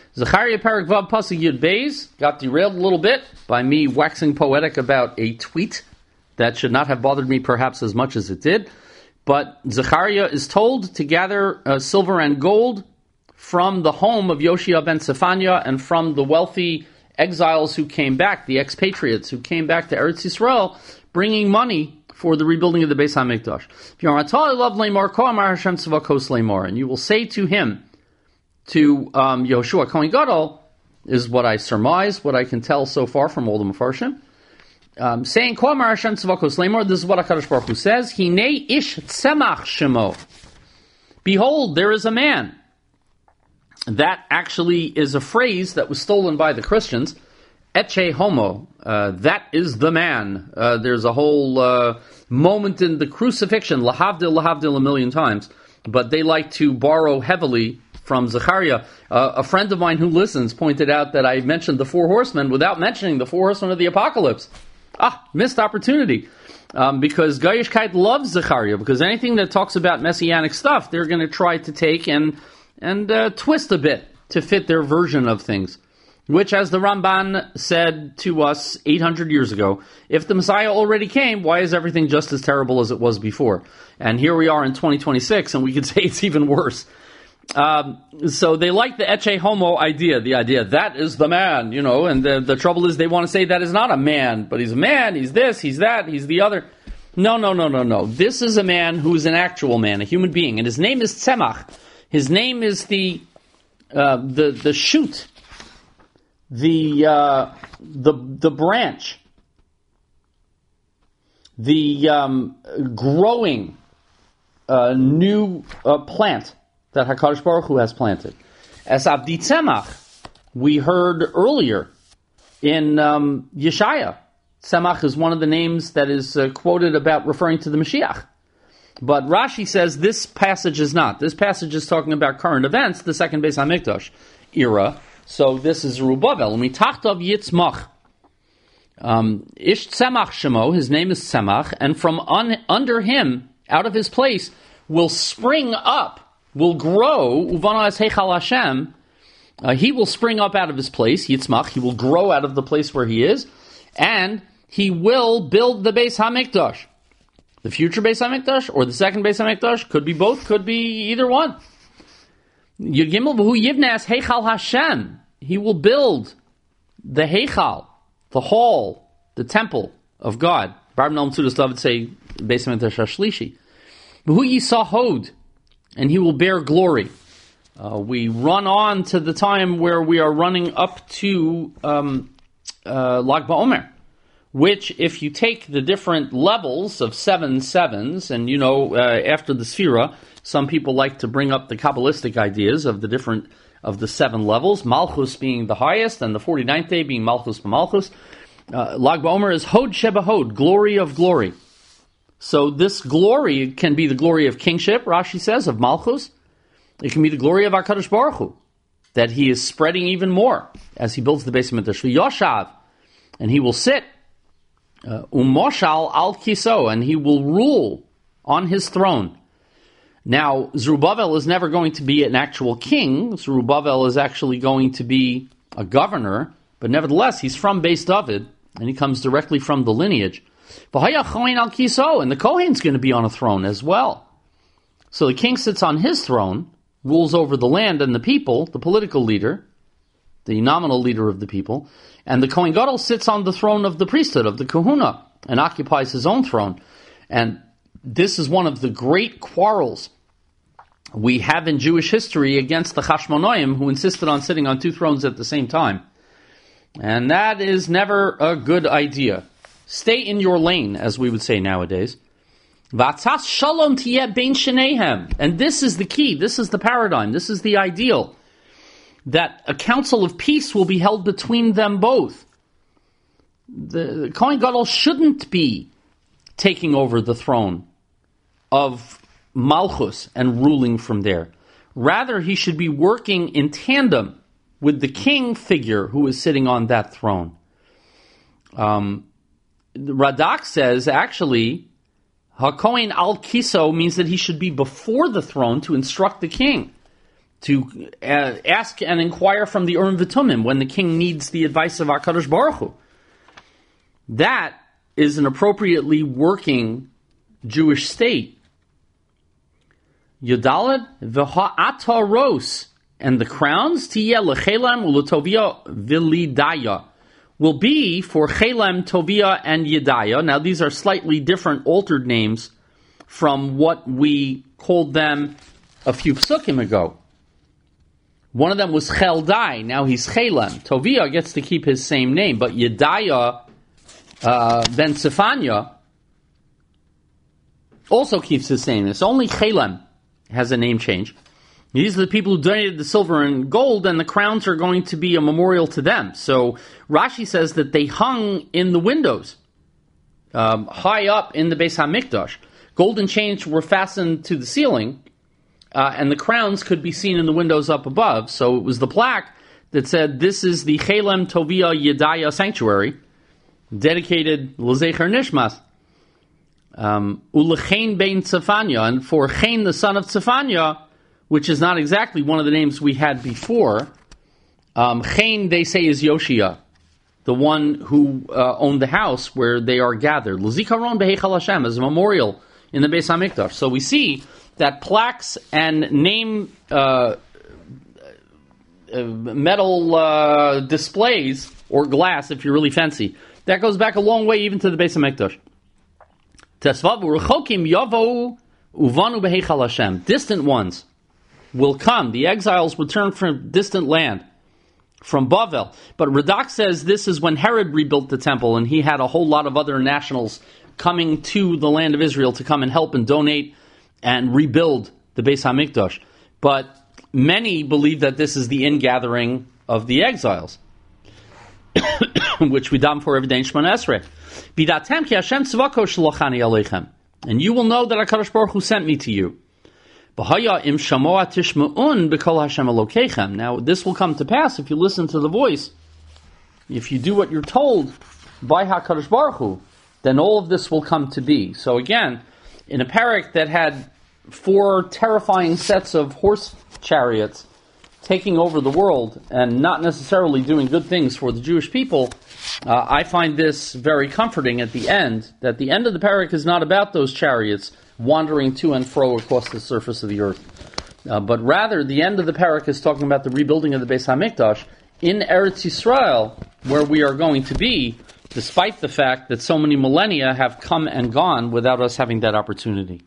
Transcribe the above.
Zechariah Perek Vav Pasuk Yud Beis got derailed a little bit by me waxing poetic about a tweet that should not have bothered me perhaps as much as it did. But Zechariah is told to gather silver and gold from the home of Yoshia ben Sephania and from the wealthy exiles who came back, the expatriates who came back to Eretz Yisrael, bringing money for the rebuilding of the Beis HaMikdash. And you will say to him, to Yoshua Kohen Gadol, is what I surmise, what I can tell so far from all the Mefarshim, saying, this is what HaKadosh Baruch Hu says, Hinei ish tzemach shemo. Behold, there is a man. That actually is a phrase that was stolen by the Christians. Eche homo, that is the man. There's a whole moment in the crucifixion, lahavdil a million times, but they like to borrow heavily from Zechariah. A friend of mine who listens pointed out that I mentioned the four horsemen without mentioning the four horsemen of the apocalypse. Missed opportunity. Because Goyishkeit loves Zechariah, because anything that talks about messianic stuff, they're going to try to take and twist a bit to fit their version of things. Which, as the Ramban said to us 800 years ago, if the Messiah already came, why is everything just as terrible as it was before? And here we are in 2026, and we could say it's even worse. So they like the Eche Homo idea, the idea that is the man, and the trouble is they want to say that is not a man, but he's a man, he's this, he's that, he's the other. No. This is a man who is an actual man, a human being, and his name is Tzemach. His name is the shoot, the branch, the growing new plant that HaKadosh Baruch Hu has planted. As Abdi Tzemach, we heard earlier in Yeshaya. Tzemach is one of the names that is quoted about referring to the Mashiach. But Rashi says this passage is not. This passage is talking about current events, the second Beis HaMikdash era. So this is Zerubbabel. Mitachtav Yitzmach. Ish Tzemach Shemo, his name is Tzemach, and from under him, out of his place, will spring up, will grow, Uvana es Heichal Hashem, he will spring up out of his place, Yitzmach, he will grow out of the place where he is, and he will build the Beis HaMikdash. The future Beis HaMikdash, or the second Beis HaMikdash, could be both, could be either one. Yud Gimel V'hu Yivnei es Heichal Hashem, he will build the Heichal, the hall, the temple of God. Barb Noam Tzudas David say, Beis HaMikdash HaShlishi. V'hu Yisahod, and he will bear glory. We run on to the time where we are running up to Lag BaOmer, which, if you take the different levels of 7 sevens, and after the Sphira, some people like to bring up the Kabbalistic ideas of the 7 levels, Malchus being the highest, and the 49th day being Malchus b'Malchus. Lag BaOmer is Hod Sheba Hod, glory of glory. So this glory can be the glory of kingship, Rashi says, of Malchus. It can be the glory of HaKadosh Baruch Hu, that he is spreading even more as he builds the Beis HaMikdash. Yoshav, and he will sit, Umoshal al Kiso, and he will rule on his throne. Now, Zerubbabel is never going to be an actual king. Zerubbabel is actually going to be a governor, but nevertheless, he's from Beis David, and he comes directly from the lineage. And the Kohen's going to be on a throne as well. So the king sits on his throne, rules over the land and the people, the political leader, the nominal leader of the people, and the Kohen Gadol sits on the throne of the priesthood, of the kahuna, and occupies his own throne. And this is one of the great quarrels we have in Jewish history against the Chashmonaim, who insisted on sitting on 2 thrones at the same time. And that is never a good idea. Stay in your lane, as we would say nowadays. V'atzas shalom tiyeh bein shneihem. And this is the key, this is the paradigm, this is the ideal. That a council of peace will be held between them both. The Kohen Gadol shouldn't be taking over the throne of Malchus and ruling from there. Rather, he should be working in tandem with the king figure who is sitting on that throne. Radak says, actually, HaKohen al Kiso means that he should be before the throne to instruct the king. to ask and inquire from the Urim V'Tumim when the king needs the advice of HaKadosh Baruch Hu. That is an appropriately working Jewish state. Yodalad v'ha'ataros, and the crowns, tiyeh l'chelem u'l'tovia v'lidaya, will be for Chelem, Tovia, and Yedaya. Now these are slightly different altered names from what we called them a few psukim ago. One of them was Cheldai, now he's Chelem. Tovia gets to keep his same name, but Yedaya ben Sifanya also keeps his same name. It's only Chelem has a name change. These are the people who donated the silver and gold, and the crowns are going to be a memorial to them. So Rashi says that they hung in the windows, high up in the Beis HaMikdash. Golden chains were fastened to the ceiling, and the crowns could be seen in the windows up above. So it was the plaque that said, "This is the Chelem Tovia Yedaya sanctuary, dedicated L'Zecher Nishmas, Ulechain ben Tzefanya," and for Chain, the son of Tzefanya, which is not exactly one of the names we had before. Chain, they say, is Yoshia, the one who owned the house where they are gathered. L'zikaron beheichal Hashem, as a memorial in the Beis HaMikdash. So we see that plaques and name metal displays, or glass if you're really fancy, that goes back a long way even to the Beis HaMikdash. Tesvav u'rechokim yavo uvanu beheichal Hashem. Distant ones will come. The exiles return from distant land, from Bavel. But Radak says this is when Herod rebuilt the temple, and he had a whole lot of other nationals coming to the land of Israel to come and help and donate and rebuild the Beis HaMikdash. But many believe that this is the ingathering of the exiles, which we daven for every day in Shemona Esrei. Bidatem ki Hashem tzvako shalachani aleichem. And you will know that HaKadosh Baruch Hu sent me to you. Now, this will come to pass if you listen to the voice. If you do what you're told by HaKadosh Baruch Hu, then all of this will come to be. So again, in a parak that had 4 terrifying sets of horse chariots taking over the world and not necessarily doing good things for the Jewish people, I find this very comforting at the end, that the end of the parak is not about those chariots wandering to and fro across the surface of the earth. But rather, the end of the parak is talking about the rebuilding of the Beis HaMikdash in Eretz Yisrael, where we are going to be, despite the fact that so many millennia have come and gone without us having that opportunity.